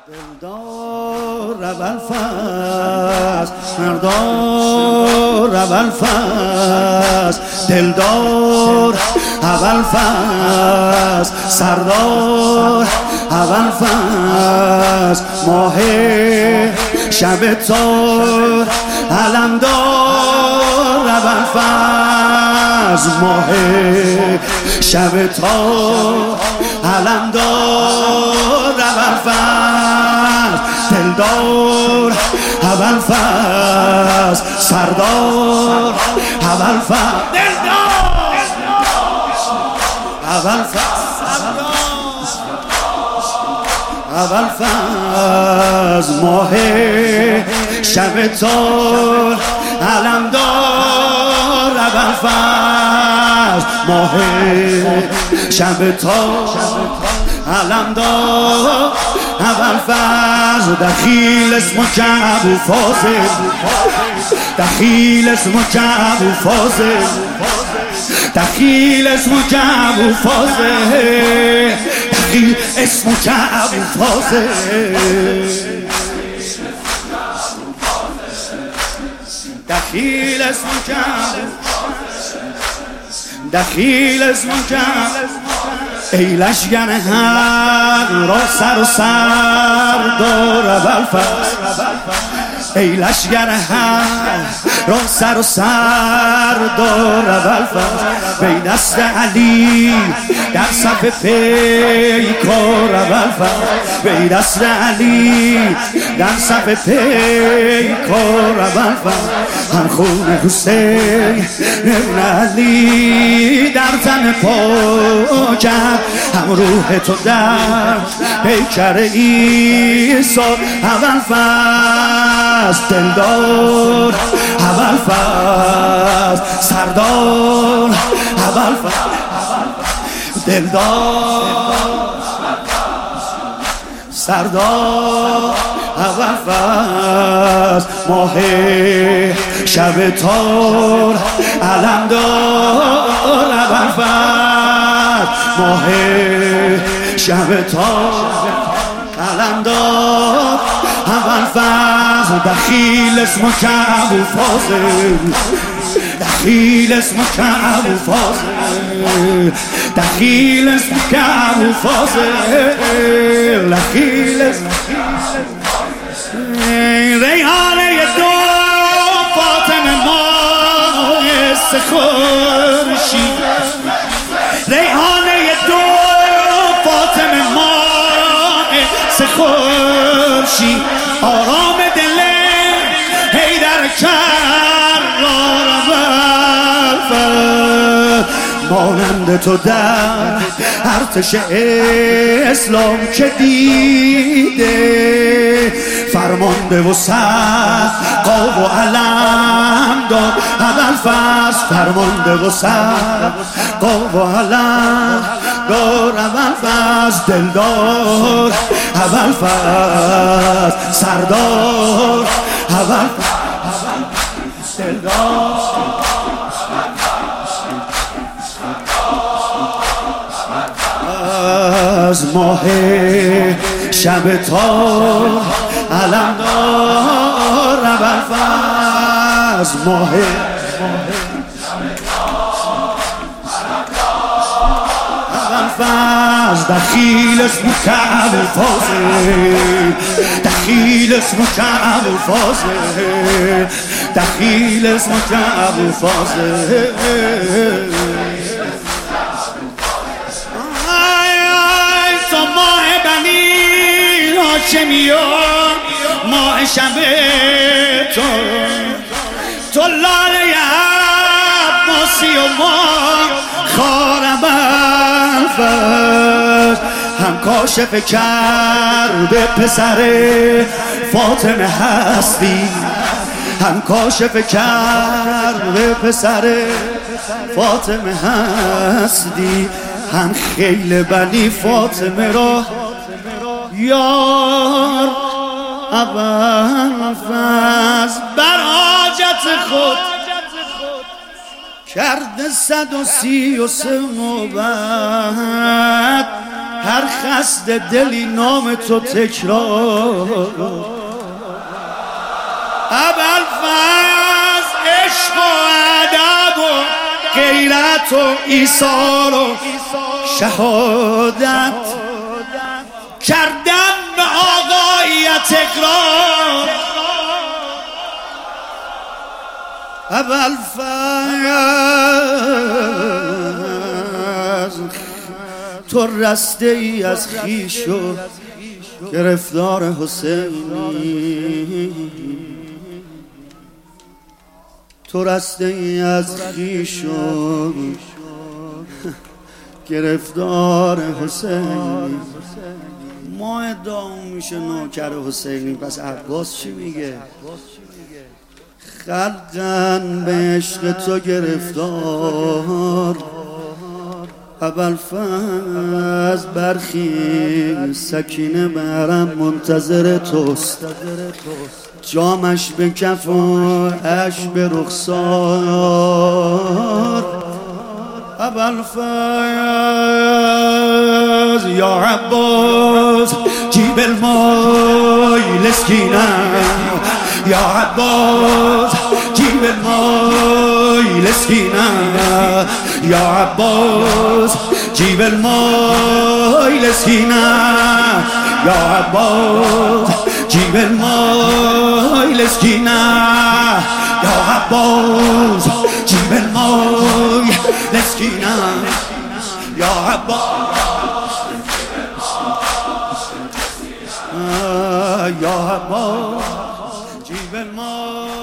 دلدار اول فصل مردار اول فصل دلدار اول فصل سردار اول فصل ماه شب تار علمدار اول فصل ماه شب تار علمدار اول فصل دلدار اول فصل سردار اول فصل دلدار اول فصل اول فصل ماه شب تار علمدار اول فصل ماه شب تار علمدار اول فصل دخیل اسم کعب فاضل دخیل اسم کعب فاضل دخیل اسم کعب فاضل دخیل اسم کعب فاضل دخیل اسم کعب دخیل اسم کعب ای لشگر حق را سر و سر دار اول فصل ای لشگر حق را سر و سر دار اول فصل بی دست علی در صف پیکار اول فصل بی دست علی در صف پیکار اول فصل هم خون حسین ابن علی در تن پاکم هم روح تو در پیکر عیسی اول فصل دلدار اول فصل سردار اول فصل دلدار سردار اول فصل ماه شب تار علمدار اول فصل ماه شب تار علمدار اول فصل دخیل اسم کعب فاضل دخیل اسم کعب فاضل دخیل اسم کعب فاضل دخیل اسم ریحانه دو فاطمه ماه خورشید ریحانه دو فاطمه ماه خورشید آرام دل حیدر کرار اول فصل مانند تو در ارتش اسلام که دیده فرمانده و سقا و علم دار اول فصل فرمانده و سقا و علم دار اول فصل دلدار اول فصل سردار اول فصل دلدار از ماه شب تار علمدار اول فصل ماه اول فصل دخیل اسم کعب فاضل دخیل اسم کعب فاضل دخیل اسم کعب فاضل ماه بنی هاشمیان ماه شب تو لاله عباسی و ما خار اول فصل هم کاشف کرده پسر فاطمه هستی هم کاشف کرده پسر فاطمه هستی هم خیل بنی فاطمه را یار اول فصل بر حاجت خود کرده 133 نوبت هر خست دلی نام تو تکرار. ابوالفضل عشق و ادب و غیرت و ایثار و شهادت کردن به آقایت اقرار. ابوالفضل تو رسته ای از خویش و گرفتار حسینی، تو رسته ای از خویش و گرفتار حسینی. ما ادعا میشه نوکر حسینی، پس عباس چی میگه؟ خلقن به عشق تو گرفتار، ابوالفضل برخیز سکینه برم منتظر توست. جامش به کف و اش به رخسار. ابوالفضل یا عباس جیب المای لسکینه، یا عباس جیب المای لسکینه، یا عباس جیب المای لسکینه، یا عباس جیب المای لسکینه، یا عباس جیب المای لسکینه، یا عباس یا عباس جیب المای